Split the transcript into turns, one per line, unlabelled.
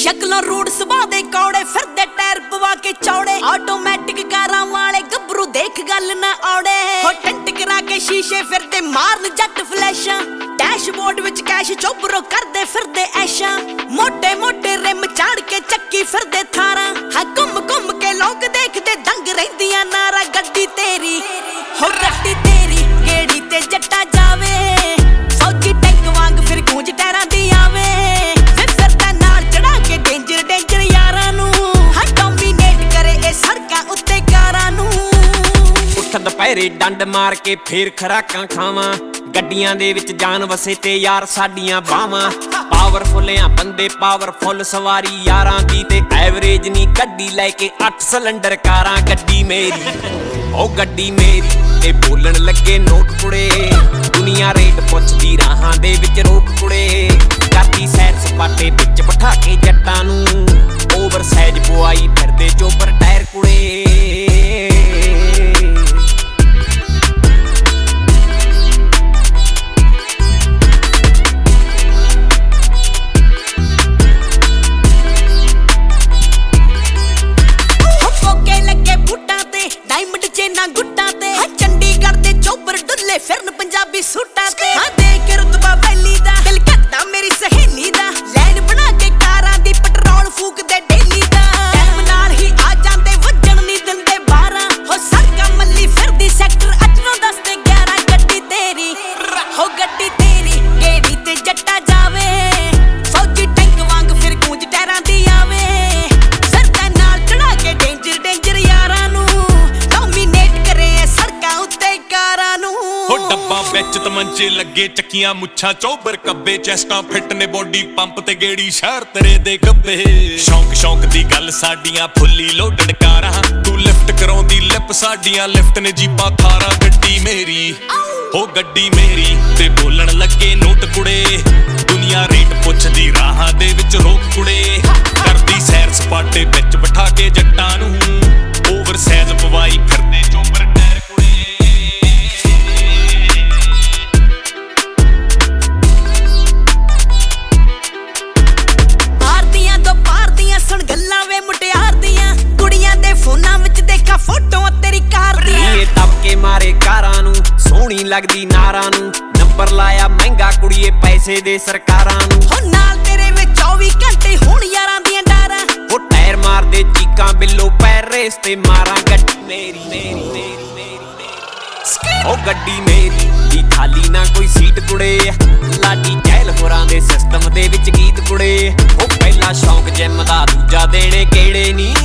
शक्लों rude सुभा दे कौड़े फिरदे tyre पवा के चौड़े ऑटोमैटिक कारां वाले गबरू देख गल ना औड़े हो टेंट करा के शीशे फिरदे मारन जट फ्लैशां डैशबोर्ड विच कैश चोबरो करदे फिरदे ऐशा मोटे मोटे रिम चाड़ के चक्की फिरदे थारा हां घुम घुम के लोग देखदे दंग रहिंदियां नारा गड्डी तेरी हो गड्डी तेरी गेड़ी ते जट्टा जावे फौजी टैंक वांग फिर गूंज टैरां दी आवे
ਦੁਪਹਿਰੇ ਡੰਡ ਮਾਰ ਕੇ ਫੇਰ ਖਰਾਕਾਂ ਖਾਵਾਂ ਗੱਡੀਆਂ ਦੇ ਵਿੱਚ ਜਾਨ ਵਸੇ ਤੇ ਯਾਰ ਸਾਡੀਆਂ ਬਾਵਾਂ ਪਾਵਰਫੁੱਲ ਆ ਬੰਦੇ ਪਾਵਰਫੁੱਲ ਸਵਾਰੀ ਯਾਰਾਂ ਦੀ ਤੇ ਐਵਰੇਜ ਨਹੀਂ ਗੱਡੀ ਲੈ ਕੇ 8 ਸਿਲੰਡਰ ਕਾਰਾਂ ਗੱਡੀ ਮੇਰੀ ਉਹ ਗੱਡੀ ਮੇਰੀ ਤੇ ਬੋਲਣ ਲੱਗੇ ਨੋਟ ਕੁੜੇ ਦੁਨੀਆ ਰੇਟ ਪੁੱਛਦੀ ਰਾਹਾਂ ਦੇ ਵਿੱਚ ਰੋਕ ਕੁੜੇ ਕਰਦੀ ਸੈਰ ਸਪਾਟੇ ਵਿੱਚ ਬਿਠਾ ਕੇ ਜੱਟਾਂ ਨੂੰ ਓਵਰ ਸਾਈਜ਼ ਪਵਾਈ ਫਿਰਦੇ ਚੋਪਰ ਟਾਇਰ ਕੁੜੇ
ਫਿਰਨ ਪੰਜਾਬੀ ਸੂਟਾਂ ਤੇ ਹਾਂ ਦੇਖ ਰੁਤਬਾ ਵੈਲੀ ਦਾ ਦਿਲ ਘੱਟਾ ਮੇਰੀ ਸਹੇਲੀ ਦਾ ਲੈਨ ਬਣਾ ਕੇ ਕਾਰਾਂ ਦੀ ਪੈਟਰੋਲ ਫੂਕਦੇ ਡੇਲੀ ਦਾ ਟਾਈਮ ਨਾਲ ਹੀ ਆ ਜਾਂਦੇ ਵੱਜਣ ਨਹੀਂ ਦਿੰਦੇ 12 ਹੋ ਸੜਕਾਂ ਮੱਲੀ ਫਿਰਦੀ ਸੈਕਟਰ 8 ਨੂੰ 10 ਤੇ 11 ਗੱਡੀ ਤੇਰੀ ਹੋ ਗੱਡੀ ਤੇਰੀ ਗੇੜੀ ਤੇ ਜੱਟਾ ਜਾਵੇ ਫੌਜੀ ਟੈਂਕ ਵਾਂਗ ਫਿਰ ਗੂੰਜ ਟੈਰਾਂ ਦੀ ਆਵੇ ਸਰਦਾਂ ਨਾਲ ਚੜਾ ਕੇ ਡੇਂਜਰ ਡੇਂਜਰ ਯਾਰਾਂ ਨੂੰ ਡੋਮੀਨੇਟ ਕਰੇ ਸੜਕਾਂ ਉੱਤੇ ਕਾਰਾਂ ਨੂੰ
ਡੱਬਾ ਵਿੱਚ ਤਮੰਚੇ ਲੱਗੇ ਚੱਕੀਆਂ ਮੁੱਛਾਂ ਚੋਬਰ ਕੱਬੇ ਚੈਸਟਾਂ ਫਿੱਟ ਨੇ ਬੋਡੀ ਪੰਪ ਤੇ ਗੇੜੀ ਸ਼ਹਿਰ ਤੇਰੇ ਦੇ ਗੱਬੇ ਸ਼ੌਂਕ ਸ਼ੌਂਕ ਦੀ ਗੱਲ ਸਾਡੀਆਂ ਫੁੱਲੀ ਲੋਡਡ ਕਾਰਾਂ ਤੂੰ ਲਿਫਟ ਕਰਾਉਂਦੀ ਲਿਪ ਸਾਡੀਆਂ ਲਿਫਟ ਨੇ ਜੀਪਾਂ ਥਾਰਾਂ ਗੱਡੀ ਮੇਰੀ ਹੋ ਗੱਡੀ ਮੇਰੀ ਤੇ ਬੋਲਣ ਲੱਗੇ ਨੋਟ ਕੁੜੇ ਦੁਨੀਆ ਰੇਟ ਪੁੱਛਦੀ ਰਾਹਾਂ ਦੇ ਵਿੱਚ ਰੋਕ ਕੁੜੇ ਕਰਦੀ ਸੈਰ ਸਪਾਟੇ ਵਿੱਚ ਬਿਠਾ ਕੇ ਜੱਟਾਂ ਨੂੰ ਓਵਰ ਸਾਈਜ਼ ਪਵਾਈ ਫਿਰਦੇ ਚੋਬਰ ਟਾਇਰ ਕੁੜੇ
ਸੁਣ ਗੱਲਾਂ ਵੇ ਮੁਟਿਆਰ ਦੀਆਂ ਕੁੜੀਆਂ ਦੇ ਫੋਨਾਂ ਵਿੱਚ ਦੇਖਾ ਫੋਟੋ ਤੇਰੀ ਕਾਰ ਦੀ
ਇਹ ਟੱਪਕੇ ਮਾਰੇ ਕਾਰਾਂ ਨੂੰ ਸੋਹਣੀ ਲੱਗਦੀ ਨਾਰਾਂ ਨੂੰ ਨੰਬਰ ਲਾਇਆ ਮਹਿੰਗਾ ਕੁੜੀਏ ਪੈਸੇ ਦੇ ਸਰਕਾਰਾਂ ਨੂੰ
ਹੋ ਨਾਲ ਤੇਰੇ ਵਿੱਚ 24 ਘੰਟੇ ਹੁਣ ਯਾਰਾਂ ਦੀਆਂ ਡਾਰਾਂ
ਉਹ ਟਾਇਰ ਮਾਰਦੇ ਚੀਕਾਂ ਬਿੱਲੋ ਪੈਰ ਰੇਸ ਤੇ ਮਾਰਾਂ ਗੱਡੀ ਮੇਰੀ ਮੇਰੀ ਮੇਰੀ ਮੇਰੀ ਉਹ ਗੱਡੀ ਮੇਰੀ ਦੀ ਖਾਲੀ ਨਾ ਕੋਈ ਸੀਟ ਕੁੜੇ ਲਾਡੀ ਚਹਿਲ ਹੋਰਾਂ ਦੇ ਸਿਸਟਮ ਦੇ ਵਿੱਚ ਗੀਤ ਕੁੜੇ ਉਹ ਪਹਿਲਾ ਸ਼ੌਂਕ ਜਿਮ ਦਾ ਦੂਜਾ ਦੇਣੇ ਕਿਹੜੇ ਨਹੀਂ